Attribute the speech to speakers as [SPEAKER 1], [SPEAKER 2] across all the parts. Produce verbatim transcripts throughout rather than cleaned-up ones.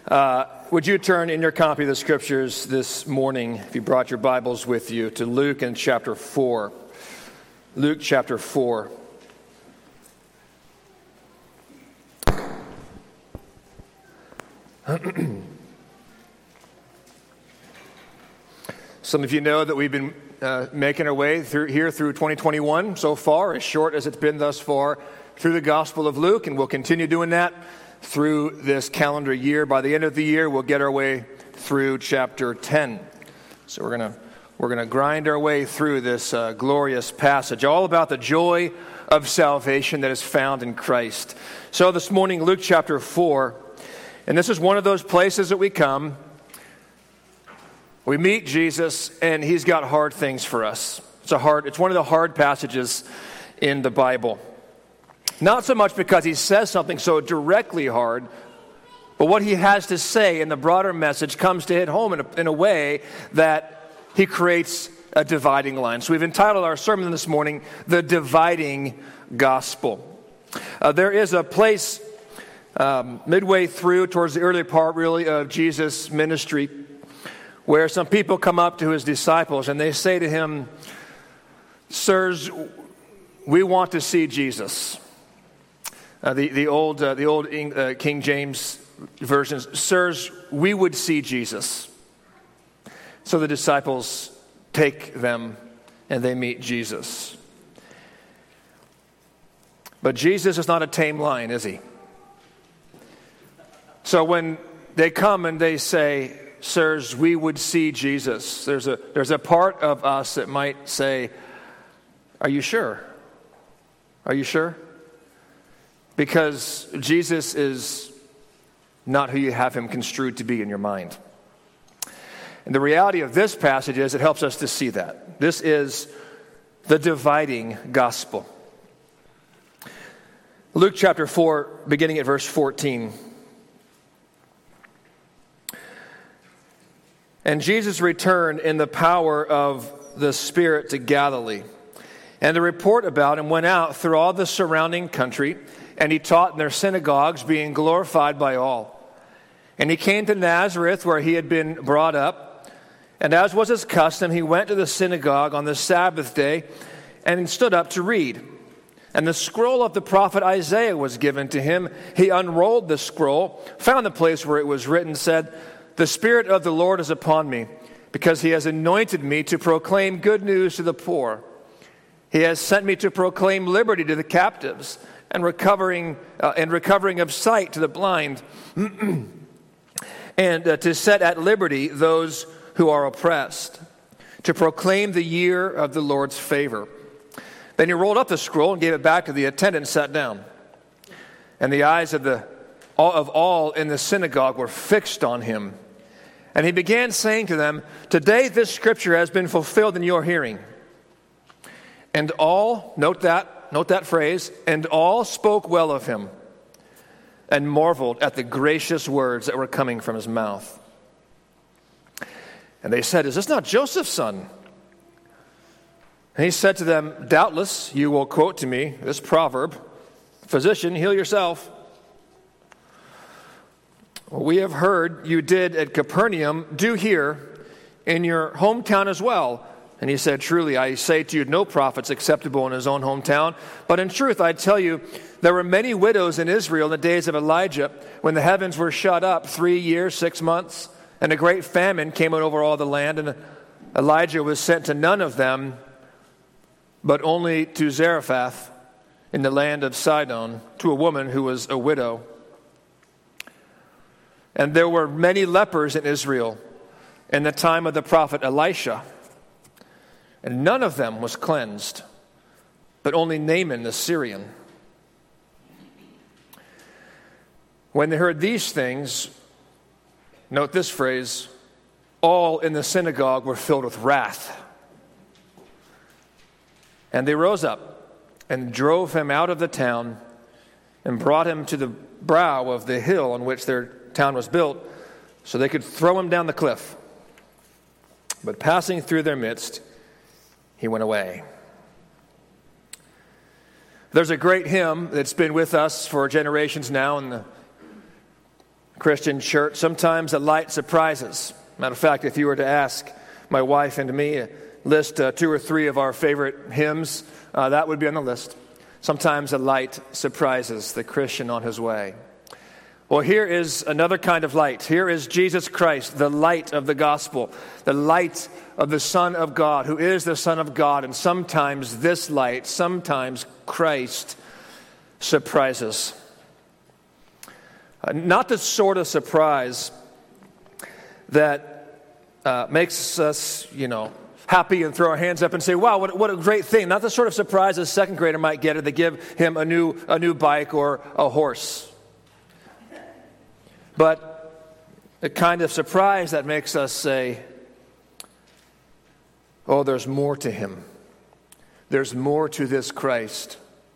[SPEAKER 1] Uh, would you turn in your copy of the Scriptures this morning, if you brought your Bibles with you, to Luke in chapter four. Luke chapter four. Some of you know that we've been uh, making our way through here through twenty twenty-one so far, as short as it's been thus far, through the Gospel of Luke, and we'll continue doing that through this calendar year. By the end of the year, we'll get our way through chapter ten. So we're gonna we're gonna grind our way through this uh, glorious passage, all about the joy of salvation that is found in Christ. So this morning, Luke chapter four, and this is one of those places that we come. We meet Jesus, and he's got hard things for us. It's a hard. It's one of the hard passages in the Bible. Not so much because he says something so directly hard, but what he has to say in the broader message comes to hit home in a, in a way that he creates a dividing line. So we've entitled our sermon this morning, The Dividing Gospel. Uh, there is a place um, midway through, towards the early part really of Jesus' ministry, where some people come up to his disciples and they say to him, "Sirs, we want to see Jesus." Uh, the, the old, uh, the old uh, King James versions, "Sirs, we would see Jesus." So the disciples take them and they meet Jesus. But Jesus is not a tame lion, is he? So when they come and they say, "Sirs, we would see Jesus," there's a, there's a part of us that might say, "Are you sure? Are you sure?" Because Jesus is not who you have him construed to be in your mind. And the reality of this passage is it helps us to see that. This is the dividing gospel. Luke chapter four, beginning at verse fourteen. "And Jesus returned in the power of the Spirit to Galilee. And the report about him went out through all the surrounding country, and he taught in their synagogues, being glorified by all. And he came to Nazareth, where he had been brought up. And as was his custom, he went to the synagogue on the Sabbath day and stood up to read. And the scroll of the prophet Isaiah was given to him. He unrolled the scroll, found the place where it was written, said, 'The Spirit of the Lord is upon me, because he has anointed me to proclaim good news to the poor. He has sent me to proclaim liberty to the captives, and recovering uh, and recovering of sight to the blind, and uh, to set at liberty those who are oppressed, to proclaim the year of the Lord's favor.' Then he rolled up the scroll and gave it back to the attendant and sat down. And the eyes of the all, of all in the synagogue were fixed on him. And he began saying to them, 'Today this scripture has been fulfilled in your hearing.' And all, note that, Note that phrase, and all spoke well of him and marveled at the gracious words that were coming from his mouth. And they said, 'Is this not Joseph's son?' And he said to them, 'Doubtless you will quote to me this proverb, "Physician, heal yourself." We have heard you did at Capernaum, do here in your hometown as well.' And he said, 'Truly, I say to you, no prophet's acceptable in his own hometown. But in truth, I tell you, there were many widows in Israel in the days of Elijah, when the heavens were shut up three years, six months, and a great famine came over all the land. And Elijah was sent to none of them, but only to Zarephath in the land of Sidon, to a woman who was a widow. And there were many lepers in Israel in the time of the prophet Elisha. And none of them was cleansed, but only Naaman the Syrian. When they heard these things," note this phrase, "all in the synagogue were filled with wrath. And they rose up and drove him out of the town and brought him to the brow of the hill on which their town was built, so they could throw him down the cliff. But passing through their midst, he went away." There's a great hymn that's been with us for generations now in the Christian church, sometimes a light surprises. Matter of fact, if you were to ask my wife and me, list uh, two or three of our favorite hymns, uh, that would be on the list. Sometimes a light surprises the Christian on his way. Well, here is another kind of light. Here is Jesus Christ, the light of the gospel, the light of the Son of God, who is the Son of God. And sometimes this light, sometimes Christ, surprises. Uh, not the sort of surprise that uh, makes us, you know, happy and throw our hands up and say, wow, what, what a great thing. Not the sort of surprise a second grader might get if they give him a new, a new bike or a horse. But the kind of surprise that makes us say, oh, there's more to him. There's more to this Christ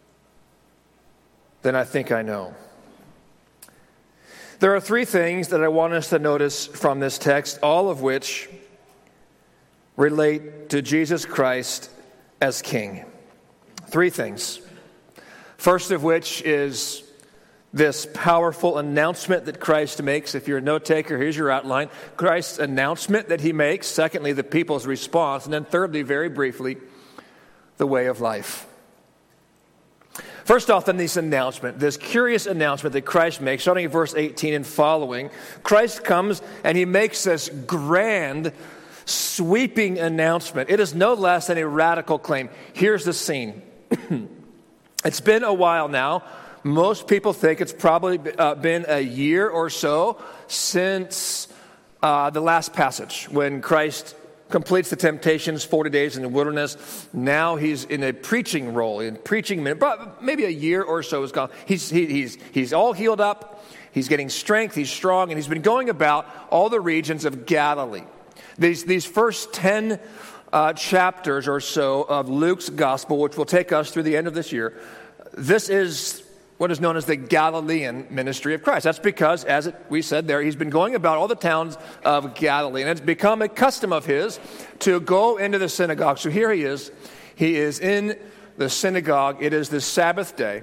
[SPEAKER 1] than I think I know. There are three things that I want us to notice from this text, all of which relate to Jesus Christ as King. Three things. First of which is this powerful announcement that Christ makes. If you're a note taker, here's your outline. Christ's announcement that he makes. Secondly, the people's response. And then thirdly, very briefly, the way of life. First off, then, this announcement, this curious announcement that Christ makes, starting in verse eighteen and following. Christ comes and he makes this grand, sweeping announcement. It is no less than a radical claim. Here's the scene. It's been a while now. Most people think it's probably uh, been a year or so since uh, the last passage when Christ completes the temptations, forty days in the wilderness. Now he's in a preaching role, in preaching ministry. Maybe a year or so has gone. He's, he, he's, he's all healed up. He's getting strength. He's strong. And he's been going about all the regions of Galilee. These, these first ten uh, chapters or so of Luke's gospel, which will take us through the end of this year, this is what is known as the Galilean ministry of Christ. That's because, as it, we said there, he's been going about all the towns of Galilee. And it's become a custom of his to go into the synagogue. So here he is. He is in the synagogue. It is the Sabbath day.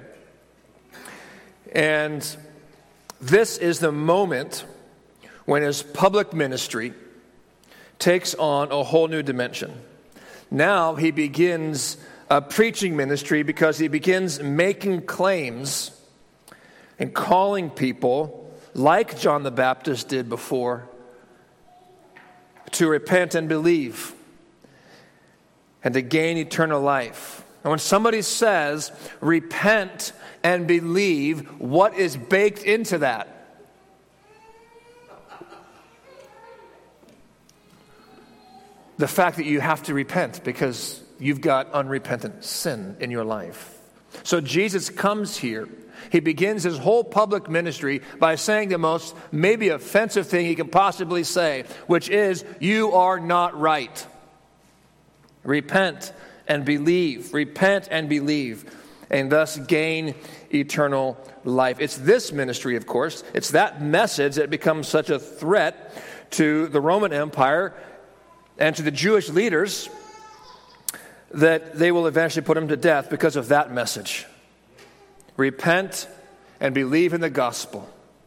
[SPEAKER 1] And this is the moment when his public ministry takes on a whole new dimension. Now he begins a preaching ministry because he begins making claims and calling people, like John the Baptist did before, to repent and believe and to gain eternal life. And when somebody says, repent and believe, what is baked into that? The fact that you have to repent because you've got unrepentant sin in your life. So Jesus comes here. He begins his whole public ministry by saying the most maybe offensive thing he can possibly say, which is, you are not right. Repent and believe. Repent and believe, and thus gain eternal life. It's this ministry, of course. It's that message that becomes such a threat to the Roman Empire and to the Jewish leaders that they will eventually put him to death because of that message. Repent and believe in the gospel.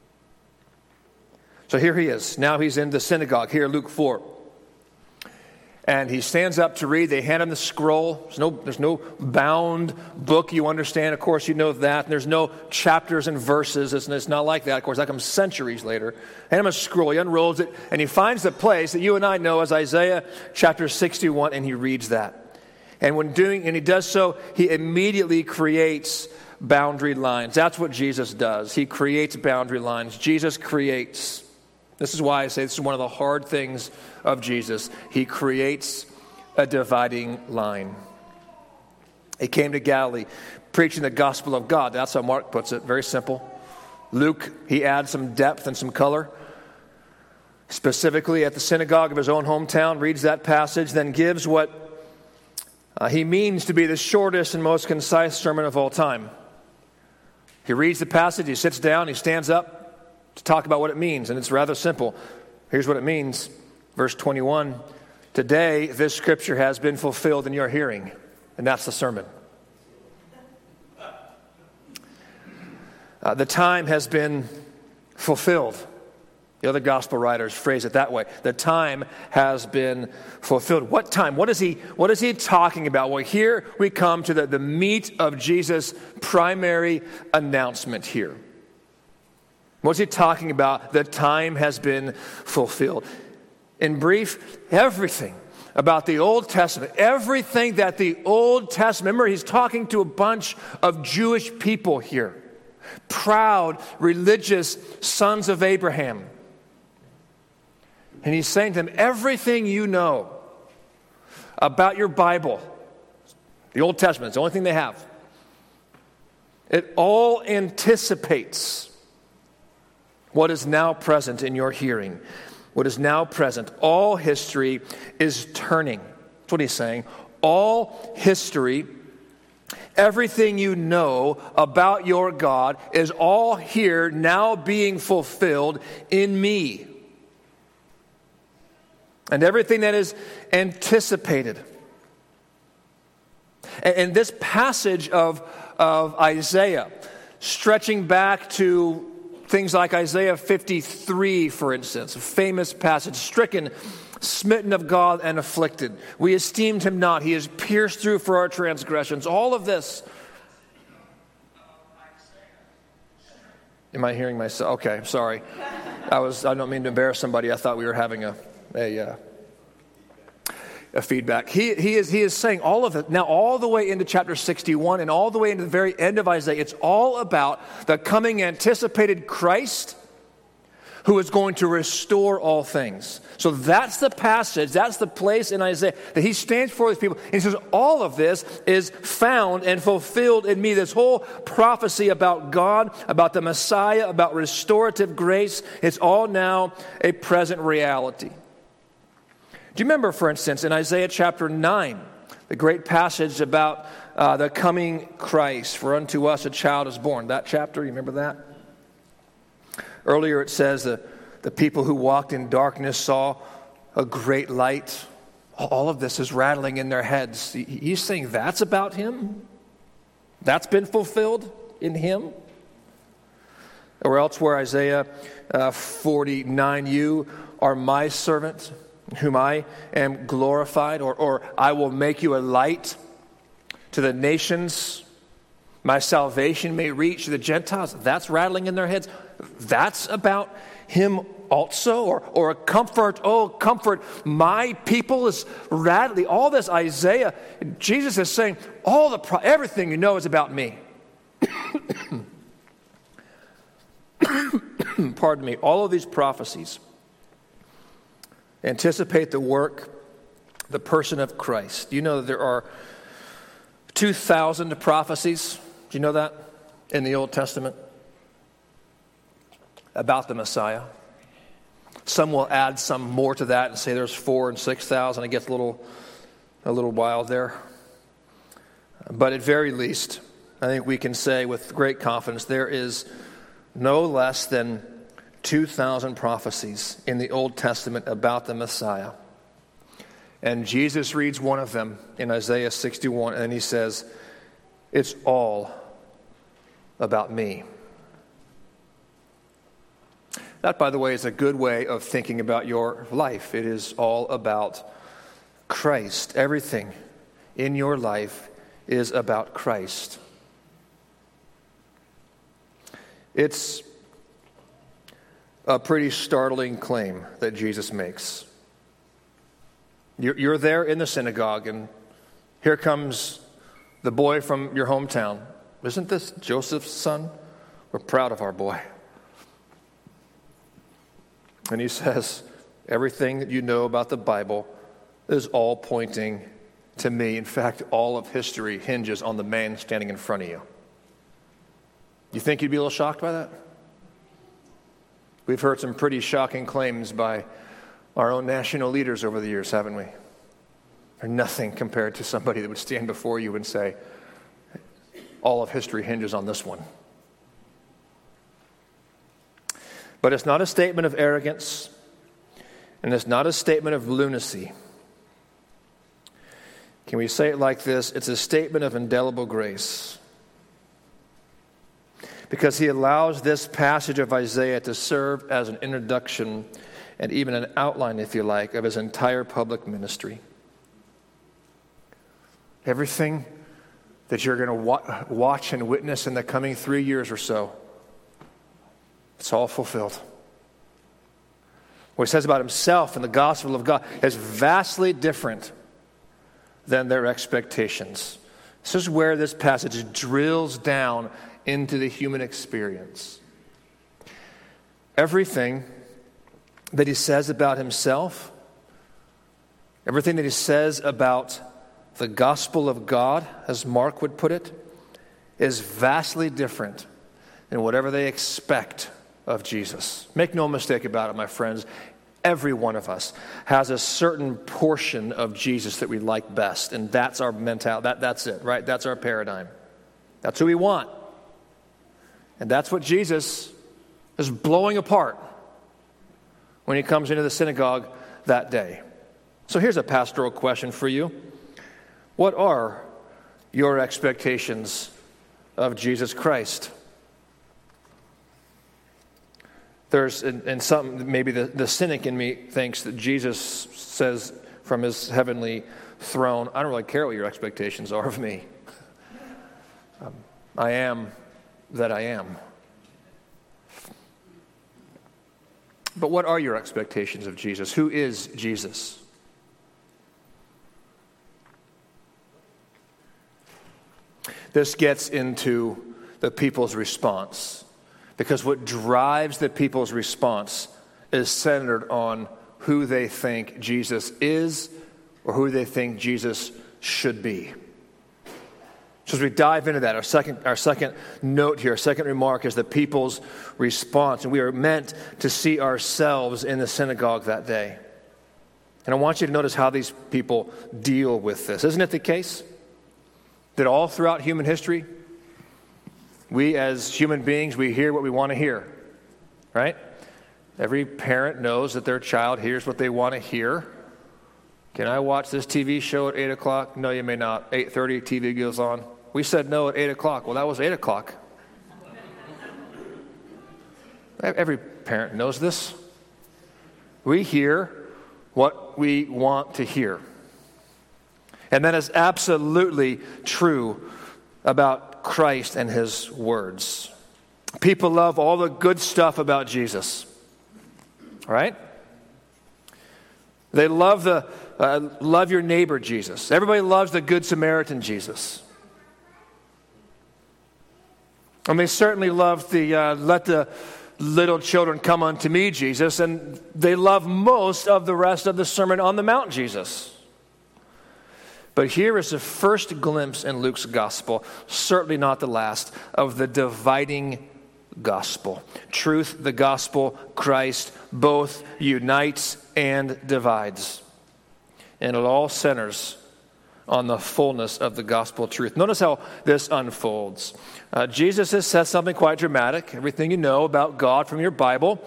[SPEAKER 1] So here he is. Now he's in the synagogue, here Luke four. And he stands up to read. They hand him the scroll. There's no, there's no bound book, you understand. Of course, you know that. And there's no chapters and verses. It's, it's not like that. Of course, that comes centuries later. Hand him a scroll. He unrolls it. And he finds the place that you and I know as Isaiah chapter sixty-one. And he reads that. And when doing, and he does so, he immediately creates boundary lines. That's what Jesus does. He creates boundary lines. Jesus creates. This is why I say this is one of the hard things of Jesus. He creates a dividing line. He came to Galilee preaching the gospel of God. That's how Mark puts it. Very simple. Luke, he adds some depth and some color. Specifically at the synagogue of his own hometown, reads that passage, then gives what Uh, he means to be the shortest and most concise sermon of all time. He reads the passage, he sits down, he stands up to talk about what it means, and it's rather simple. Here's what it means. Verse twenty-one, today this scripture has been fulfilled in your hearing, and that's the sermon. Uh, the time has been fulfilled. The other gospel writers phrase it that way. The time has been fulfilled. What time? What is he, what is he talking about? Well, here we come to the, the meat of Jesus' primary announcement here. What's he talking about? The time has been fulfilled. In brief, everything about the Old Testament, everything that the Old Testament, remember he's talking to a bunch of Jewish people here. Proud, religious sons of Abraham. And he's saying to them, everything you know about your Bible, the Old Testament, it's the only thing they have. It all anticipates what is now present in your hearing. What is now present. All history is turning. That's what he's saying. All history, everything you know about your God is all here now being fulfilled in me. And everything that is anticipated. And this passage of, of Isaiah, stretching back to things like Isaiah fifty-three, for instance, a famous passage, stricken, smitten of God and afflicted. We esteemed him not. He is pierced through for our transgressions. All of this. Am I hearing myself? Okay, sorry. I was. I don't mean to embarrass somebody. I thought we were having a a, uh, a feedback. He he is he is saying all of it now, all the way into chapter sixty-one, and all the way into the very end of Isaiah. It's all about the coming anticipated Christ, who is going to restore all things. So that's the passage, that's the place in Isaiah that he stands for these people. And he says, all of this is found and fulfilled in me. This whole prophecy about God, about the Messiah, about restorative grace, it's all now a present reality. Do you remember, for instance, in Isaiah chapter nine, the great passage about uh, the coming Christ? For unto us a child is born. That chapter, you remember that? Earlier it says the, the people who walked in darkness saw a great light. All of this is rattling in their heads. He's saying that's about him? That's been fulfilled in him? Or elsewhere, Isaiah uh, forty-nine, you are my servant, whom I am glorified, or, or I will make you a light to the nations. My salvation may reach the Gentiles. That's rattling in their heads. That's about him also, or, or a comfort, oh, comfort my people is rattling. All this Isaiah, Jesus is saying, all the pro- everything you know is about me. Pardon me. All of these prophecies anticipate the work, the person of Christ. Do you know that there are two thousand prophecies? Do you know that in the Old Testament? About the Messiah. Some will add some more to that and say there's four and six thousand. It gets a little, a little wild there. But at very least, I think we can say with great confidence there is no less than two thousand prophecies in the Old Testament about the Messiah. And Jesus reads one of them in Isaiah sixty-one, and he says, "It's all about me." That, by the way, is a good way of thinking about your life. It is all about Christ. Everything in your life is about Christ. It's a pretty startling claim that Jesus makes. You're, you're there in the synagogue, and here comes the boy from your hometown. Isn't this Joseph's son? We're proud of our boy. And he says, everything that you know about the Bible is all pointing to me. In fact, all of history hinges on the man standing in front of you. You think you'd be a little shocked by that? We've heard some pretty shocking claims by our own national leaders over the years, haven't we? They're nothing compared to somebody that would stand before you and say, all of history hinges on this one. But it's not a statement of arrogance, and it's not a statement of lunacy. Can we say it like this? It's a statement of indelible grace. because he allows this passage of Isaiah to serve as an introduction and even an outline, if you like, of his entire public ministry. Everything that you're going to wa- watch and witness in the coming three years or so, it's all fulfilled. What he says about himself and the gospel of God is vastly different than their expectations. This is where this passage drills down into the human experience. Everything that he says about himself, everything that he says about the gospel of God, as Mark would put it, is vastly different than whatever they expect of Jesus. Make no mistake about it, my friends. Every one of us has a certain portion of Jesus that we like best, and that's our mentality. That, that's it, right? That's our paradigm. That's who we want. And that's what Jesus is blowing apart when he comes into the synagogue that day. So here's a pastoral question for you. What are your expectations of Jesus Christ? There's, and some, maybe the, the cynic in me thinks that Jesus says from his heavenly throne, I don't really care what your expectations are of me. Um, I am that I am. But what are your expectations of Jesus? Who is Jesus? This gets into the people's response, because what drives the people's response is centered on who they think Jesus is or who they think Jesus should be. So as we dive into that, our second, our second note here, our second remark is the people's response. And we are meant to see ourselves in the synagogue that day. And I want you to notice how these people deal with this. Isn't it the case that all throughout human history, we as human beings, we hear what we want to hear, right? Every parent knows that their child hears what they want to hear. Can I watch this T V show at eight o'clock? No, you may not. eight thirty, T V goes on. We said no at eight o'clock. Well, that was eight o'clock. Every parent knows this. We hear what we want to hear. And that is absolutely true about Christ and his words. People love all the good stuff about Jesus, right? They love the uh, love your neighbor Jesus. Everybody loves the Good Samaritan Jesus. And they certainly love the uh, let the little children come unto me Jesus, and they love most of the rest of the Sermon on the Mount Jesus. But here is the first glimpse in Luke's gospel, certainly not the last, of the dividing gospel. Truth, the gospel, Christ, both unites and divides. And it all centers on the fullness of the gospel truth. Notice how this unfolds. Uh, Jesus has said something quite dramatic. Everything you know about God from your Bible,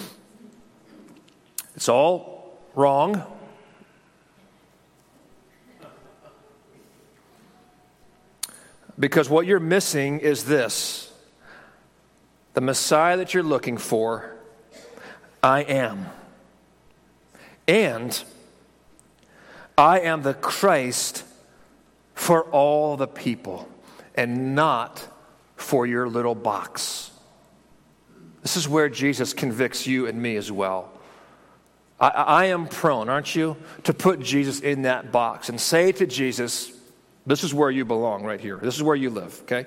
[SPEAKER 1] it's all wrong. Because what you're missing is this. The Messiah that you're looking for, I am. And I am the Christ for all the people and not for your little box. This is where Jesus convicts you and me as well. I, I am prone, aren't you, to put Jesus in that box and say to Jesus, this is where you belong right here. This is where you live, okay?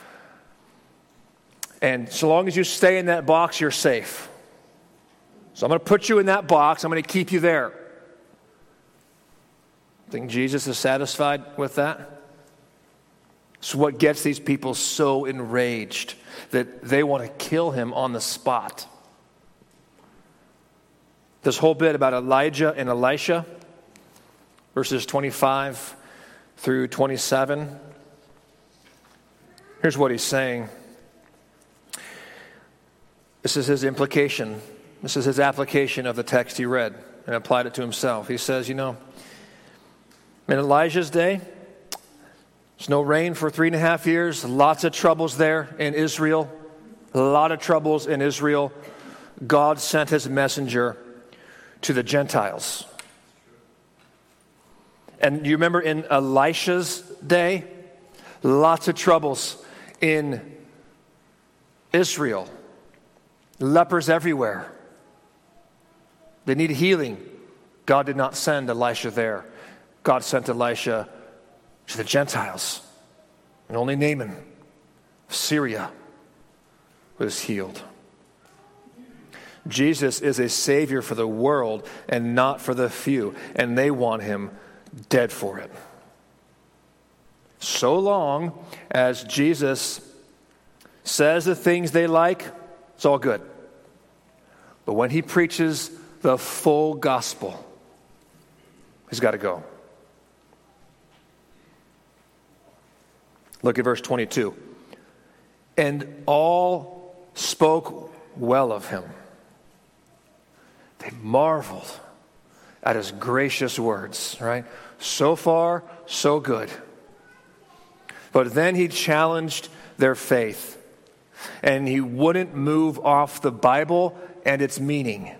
[SPEAKER 1] And so long as you stay in that box, you're safe. So I'm going to put you in that box. I'm going to keep you there. Think Jesus is satisfied with that? It's what gets these people so enraged that they want to kill him on the spot. This whole bit about Elijah and Elisha, verses twenty-five through twenty-seven. Here's what he's saying. This is his implication. This is his application of the text he read and applied it to himself. He says, you know, in Elijah's day, there's no rain for three and a half years. Lots of troubles there in Israel. A lot of troubles in Israel. God sent his messenger to the Gentiles. And you remember in Elisha's day, lots of troubles in Israel. Lepers everywhere. They need healing. God did not send Elisha there. God sent Elisha to the Gentiles. And only Naaman of Syria was healed. Jesus is a Savior for the world and not for the few. And they want him dead for it. So long as Jesus says the things they like, it's all good. But when he preaches the full gospel, he's got to go. Look at verse twenty-two. And all spoke well of him. They marveled at his gracious words, right? So far, so good. But then he challenged their faith. And he wouldn't move off the Bible and its meaning.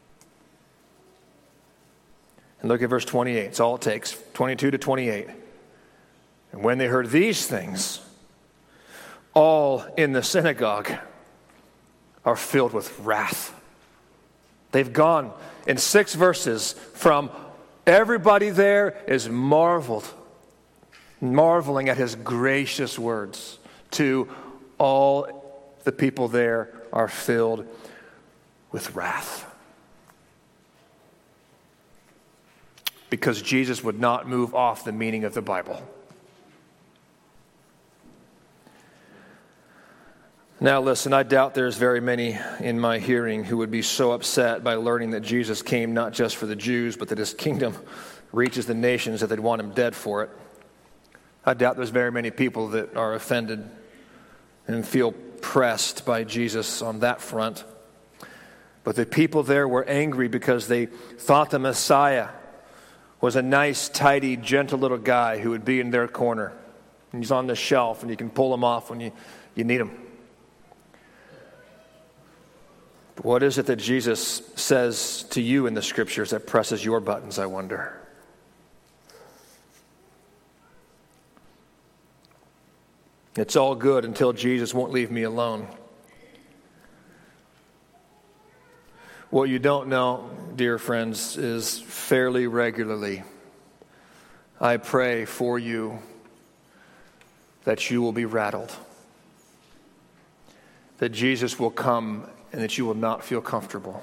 [SPEAKER 1] And look at verse twenty-eight. It's all it takes. twenty-two to twenty-eight. And when they heard these things, all in the synagogue are filled with wrath. They've gone in six verses from everybody there is marveled, marveling at his gracious words, to all the people there are filled with wrath. Because Jesus would not move off the meaning of the Bible. Now listen, I doubt there's very many in my hearing who would be so upset by learning that Jesus came not just for the Jews, but that his kingdom reaches the nations that they'd want him dead for it. I doubt there's very many people that are offended and feel pressed by Jesus on that front. But the people there were angry because they thought the Messiah was a nice, tidy, gentle little guy who would be in their corner. And he's on the shelf and you can pull him off when you, you need him. But what is it that Jesus says to you in the scriptures that presses your buttons, I wonder? It's all good until Jesus won't leave me alone. What you don't know, dear friends, is fairly regularly I pray for you that you will be rattled, that Jesus will come and that you will not feel comfortable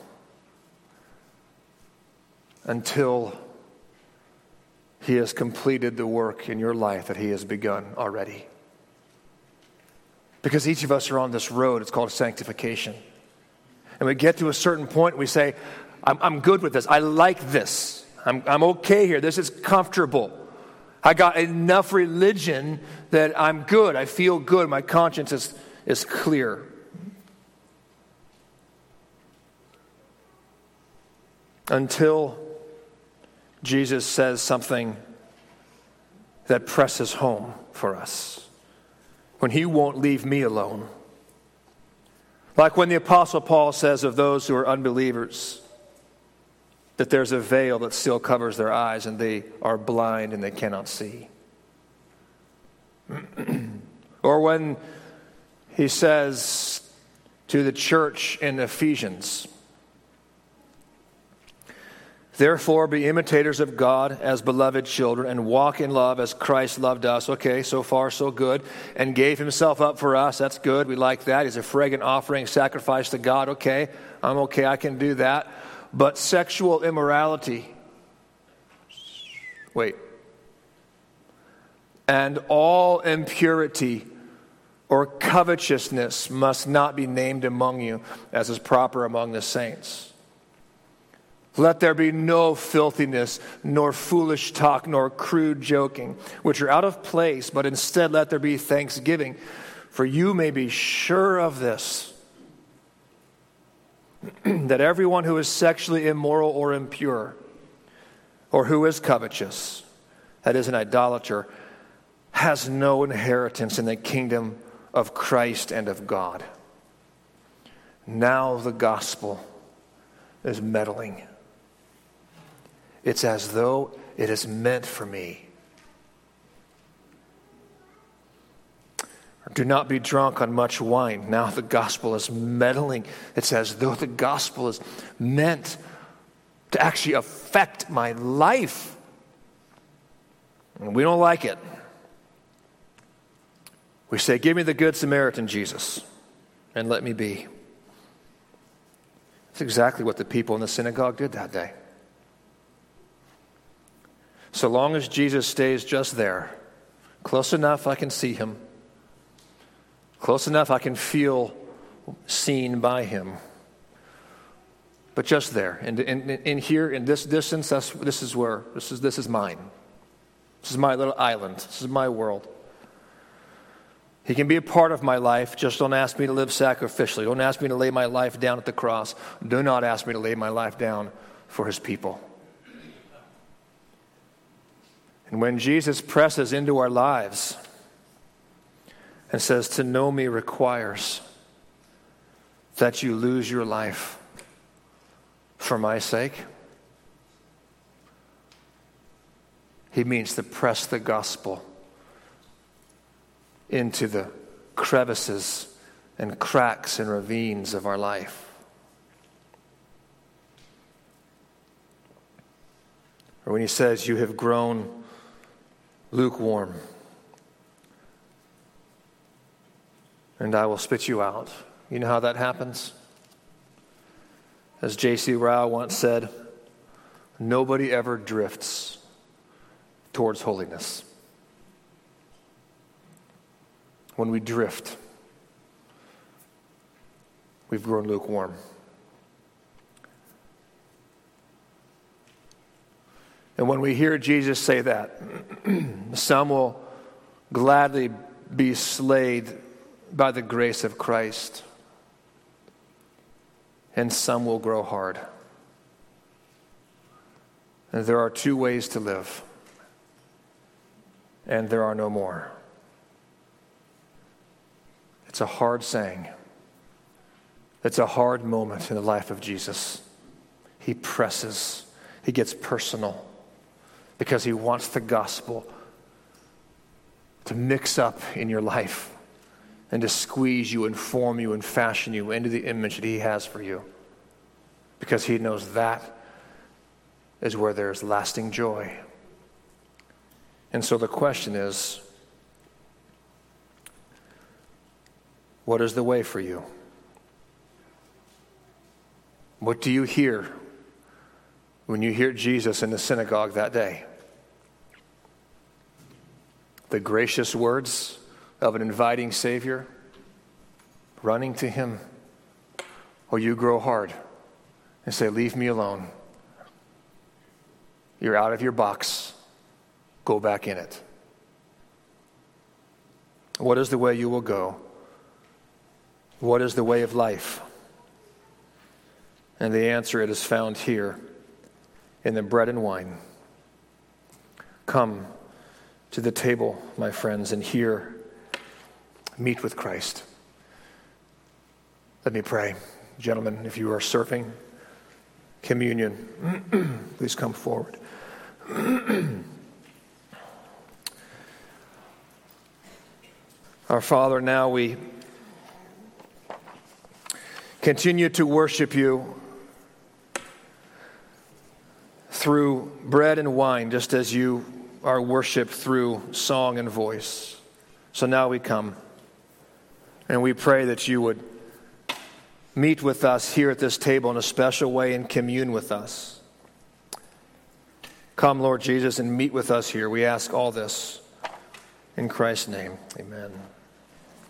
[SPEAKER 1] until he has completed the work in your life that he has begun already. Because each of us are on this road, it's called sanctification. And we get to a certain point, we say, I'm, I'm good with this. I like this. I'm, I'm okay here. This is comfortable. I got enough religion that I'm good. I feel good. My conscience is, is clear. Until Jesus says something that presses home for us. When he won't leave me alone. Like when the Apostle Paul says of those who are unbelievers that there's a veil that still covers their eyes and they are blind and they cannot see. Or when he says to the church in Ephesians, therefore be imitators of God as beloved children and walk in love as Christ loved us. Okay, so far so good. And gave himself up for us. That's good. We like that. He's a fragrant offering, sacrifice to God. Okay, I'm okay. I can do that. But sexual immorality, wait, and all impurity or covetousness must not be named among you as is proper among the saints. Let there be no filthiness, nor foolish talk, nor crude joking, which are out of place, but instead let there be thanksgiving. For you may be sure of this, that everyone who is sexually immoral or impure, or who is covetous, that is an idolater, has no inheritance in the kingdom of Christ and of God. Now the gospel is meddling. It's as though it is meant for me. Do not be drunk on much wine. Now the gospel is meddling. It's as though the gospel is meant to actually affect my life. And we don't like it. We say, give me the Good Samaritan, Jesus, and let me be. That's exactly what the people in the synagogue did that day. So long as Jesus stays just there, close enough I can see him, close enough I can feel seen by him, but just there. And in, in, in here, in this distance, that's, this is where, this is, this is mine. This is my little island. This is my world. He can be a part of my life. Just don't ask me to live sacrificially. Don't ask me to lay my life down at the cross. Do not ask me to lay my life down for his people. And when Jesus presses into our lives and says, to know me requires that you lose your life for my sake, he means to press the gospel into the crevices and cracks and ravines of our life. Or when he says, you have grown lukewarm, and I will spit you out. You know how that happens? As J C Rao once said, nobody ever drifts towards holiness. When we drift, we've grown lukewarm. And when we hear Jesus say that, some will gladly be slayed by the grace of Christ, and some will grow hard. And there are two ways to live, and there are no more. It's a hard saying. It's a hard moment in the life of Jesus. He presses. He gets personal because he wants the gospel to mix up in your life and to squeeze you and form you and fashion you into the image that he has for you, because he knows that is where there's lasting joy. And so the question is, what is the way for you? What do you hear when you hear Jesus in the synagogue that day? The gracious words of an inviting Savior, running to him, or you grow hard and say, leave me alone. You're out of your box. Go back in it. What is the way you will go? What is the way of life? And the answer, it is found here in the bread and wine. Come to the table, my friends, and here meet with Christ. Let me pray. Gentlemen, if you are serving communion, please come forward. Our Father, now we continue to worship you through bread and wine, just as you are worshiped through song and voice. So now we come, and we pray that you would meet with us here at this table in a special way and commune with us. Come, Lord Jesus, and meet with us here. We ask all this in Christ's name. Amen.